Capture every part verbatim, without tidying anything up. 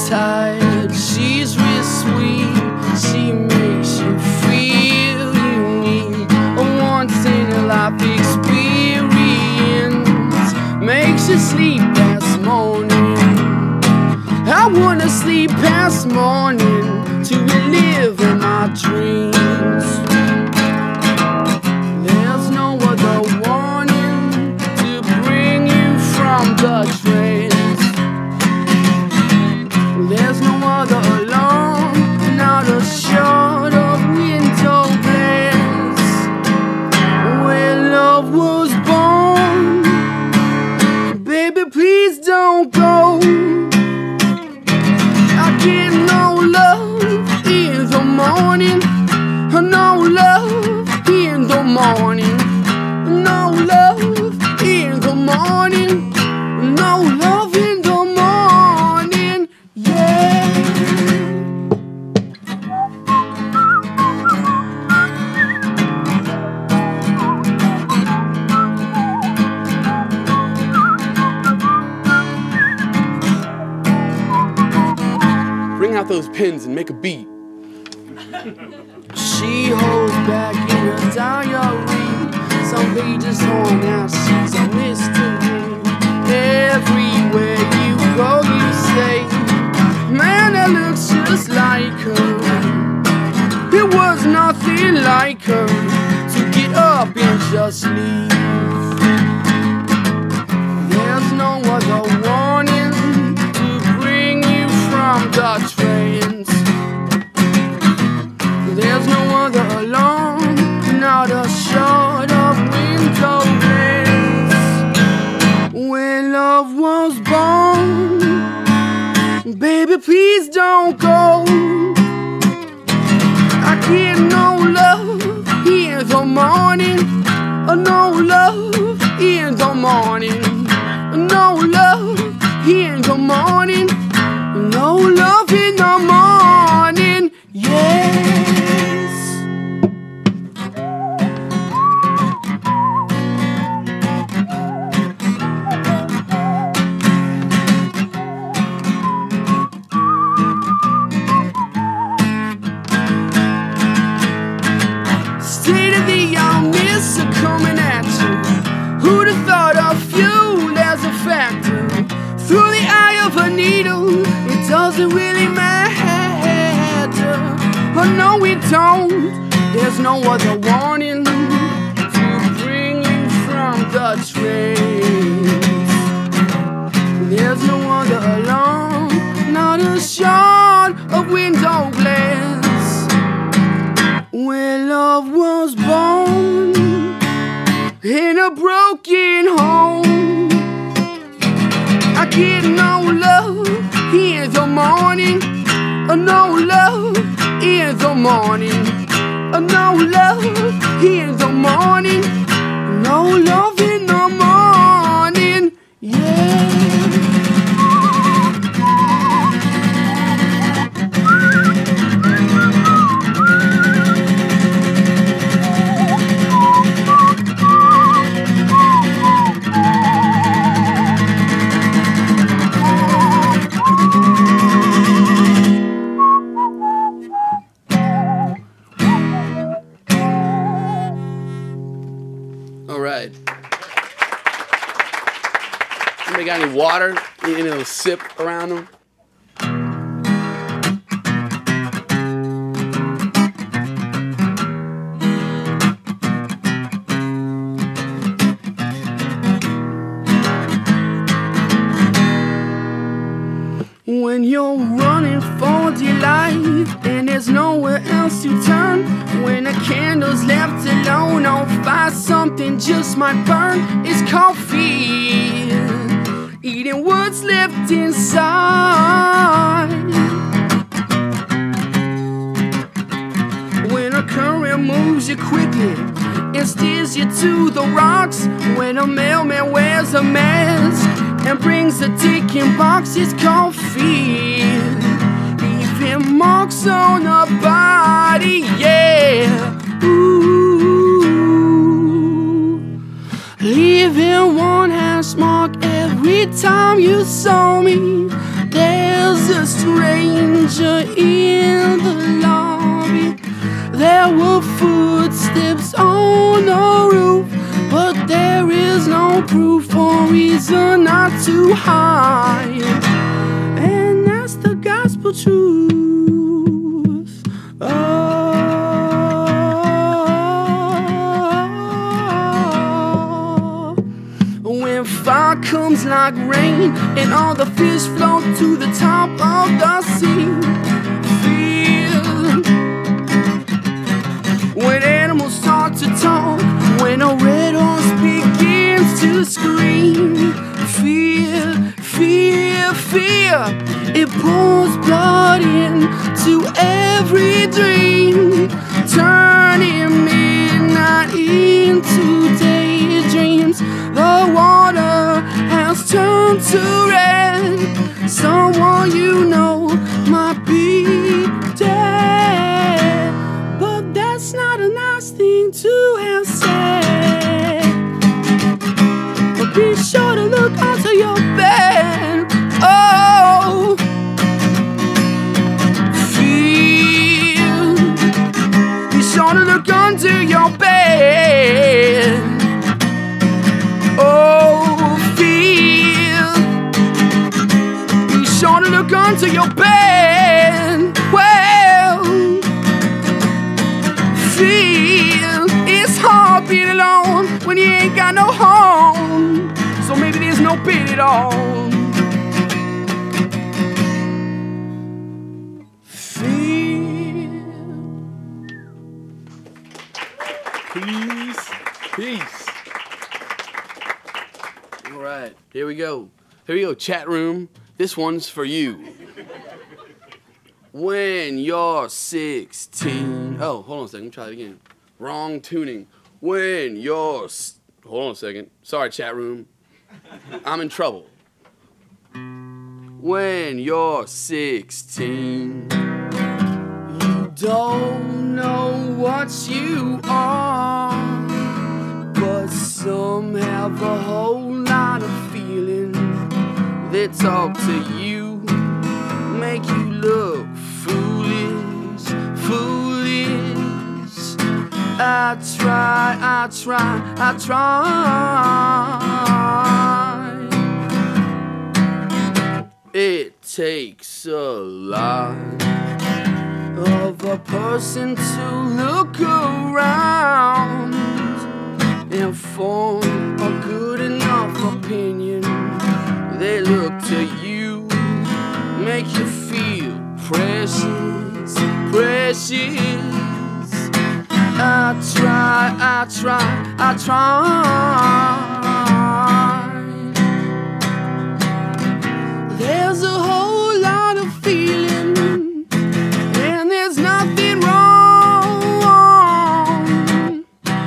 tired. She's real sweet. She makes you feel you need a once-in-a-life experience. Makes you sleep past morning. I wanna sleep past morning to relive in my dreams. There's no other warning to bring you from the trance. There's no other alarm, not a shot of window glass. Where love was born, baby, please don't go. I get no love in the morning, no love in the morning, no love in the morning, no love in the morning, yeah. Bring out those pins and make a beat. She holds back in her diary some pages on our sheets of mystery. Everywhere you go, you say, man, that looks just like her. It was nothing like her to get up and just leave. There's no other warning to bring you from the trance. There's no other alarm, not a shot of window glass. When love was born, baby, please don't go. I get no love in the morning, no love in the morning, no love in the morning, no love in the morning, yeah. State of the young miss are coming at you. Who'd have thought of fuel as a factor? Through the eye of a needle, it doesn't really matter. Oh no, it don't. There's no other warning to bring you from the trance. There's no other alarm, not a shot of window glass. Where love was born in a broken home. I get no love in the morning, no love in the morning, no love in the morning, no love in the morning, yeah. All right. Anybody got any water? Any little sip around them? When you're running for dear life and there's nowhere else to turn, when a candle's left alone, I'll find something just might burn. It's coffee, eating what's left inside. When a current moves you quickly and steers you to the rocks, when a mailman wears a mask and brings a ticking box, it's coffee, leaving marks on the body, yeah. Ooh, leaving one hash mark every time you saw me there. there's a stranger in the lobby. There were footsteps on the roof, but there is no proof or reason not to hide. And that's the gospel truth. Oh. When fire comes like rain and all the fish float to the top of the sea, feel when animals start to talk, when a red horse begins to scream, fear, fear, fear, it pours blood into every dream, turning midnight into daydreams. The water has turned to red. Someone you know might be dead, but that's not a nice thing to have said. But be sure to look under your bed. Oh, feel. Be sure to look under your bed. Oh, feel. Be sure to look under your bed. Well, feel. It's hard being alone when you ain't got no home. So maybe there's no pain at all. Feel. Peace. Peace. All right, here we go. Here we go, chat room. This one's for you. When you're sixteen. Oh, hold on a second. Let me try it again. Wrong tuning. When you're. S- hold on a second. Sorry, chat room. I'm in trouble. When you're sixteen, you don't know what you are, but some have a whole lot of feeling. They talk to you, make you look foolish, foolish. I try, I try, I try. It takes a lot of a person to look around and form a good enough opinion. They look to you, make you feel precious, precious. I try, I try, I try. There's a whole lot of feeling, and there's nothing wrong.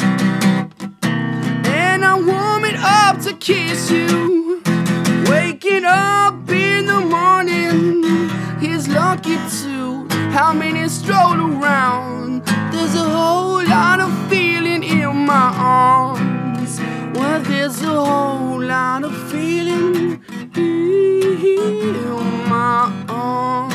And I warm it up to kiss you. Waking up in the morning is lucky too. How many stroll around? There's a whole lot of feeling in my arms. Well, there's a whole lot of feeling in my arms.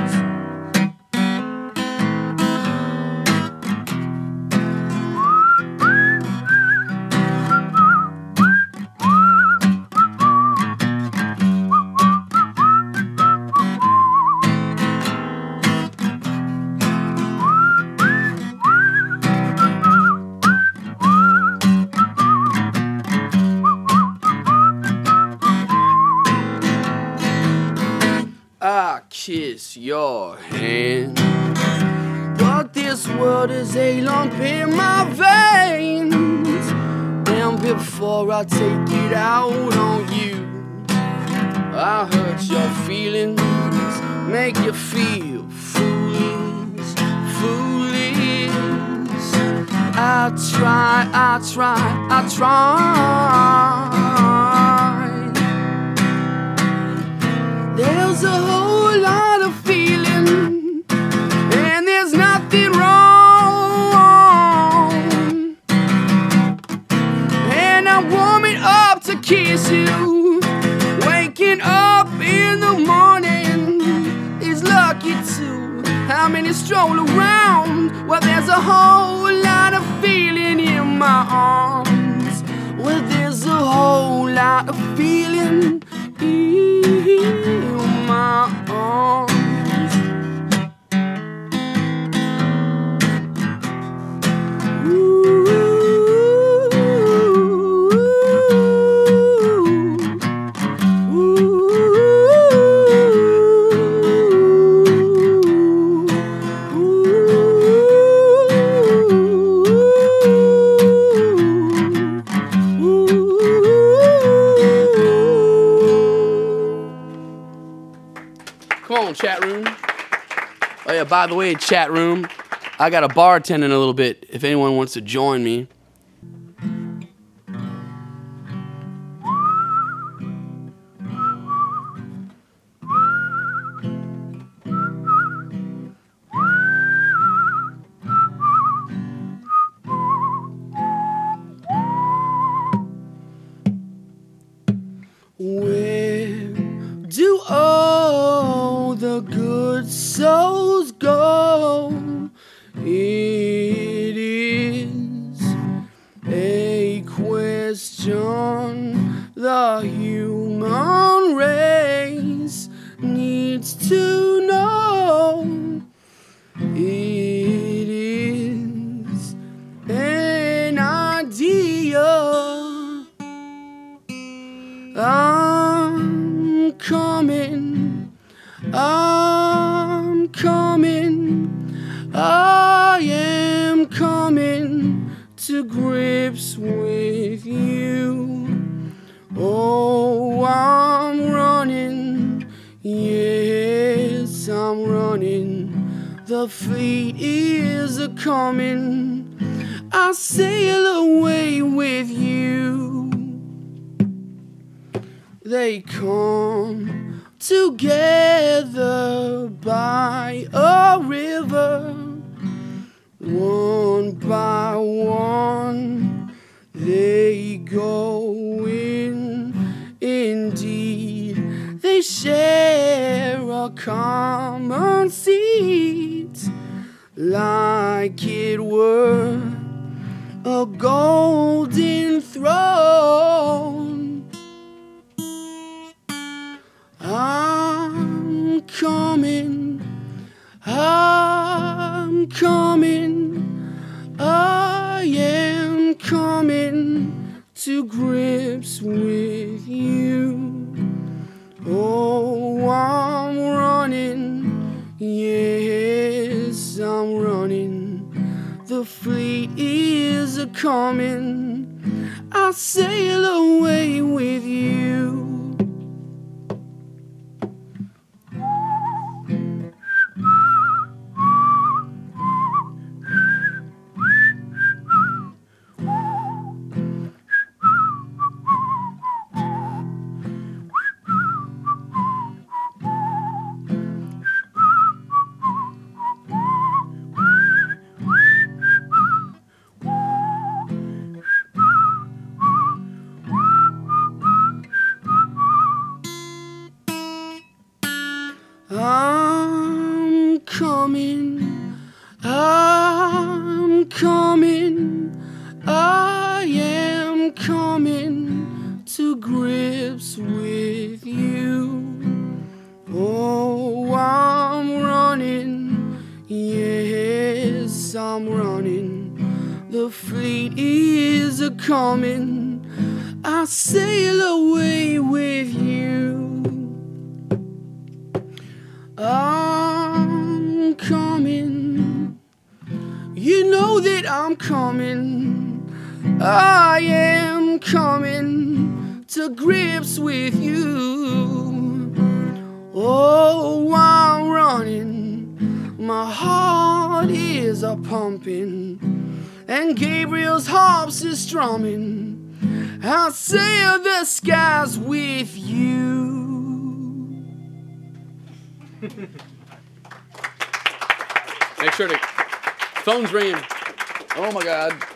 I kiss your hand, but this world is a lump in my veins. And before I take it out on you, I hurt your feelings, make you feel foolish, foolish. I try, I try, I try. There's a whole lot of feeling, and there's nothing wrong. And I warm it up to kiss you. Waking up in the morning how many stroll around? Well, there's a whole lot of feeling in my arms. Well, there's a whole lot of feeling in my arms. Come on, chat room. Oh yeah, by the way, chat room, I got a bartender in a little bit if anyone wants to join me. Where do all the good souls go? It is a question the human race needs to know. It is an idea. I'm coming, I'm coming, I am coming to grips with you. Oh, I'm running, yes, I'm running, the fleet is a-coming, I'll sail away with you. They come together by a river, one by one they go in. Indeed, they share a common seat, like it were a golden throne. I'm coming, I'm coming, I am coming to grips with you. Oh, I'm running, yes, I'm running, the fleet is a-coming, I'll sail away with you. I'm coming, I'm coming, I am coming to grips with you. Oh, I'm running, yes, I'm running, the fleet is a-coming, I'll sail away with you. I'm coming, you know that I'm coming, I am coming to grips with you. Oh, I'm running, my heart is a-pumping, and Gabriel's harps is strumming, I'll sail the skies with you. Make sure to, phone's ringing. Oh my God.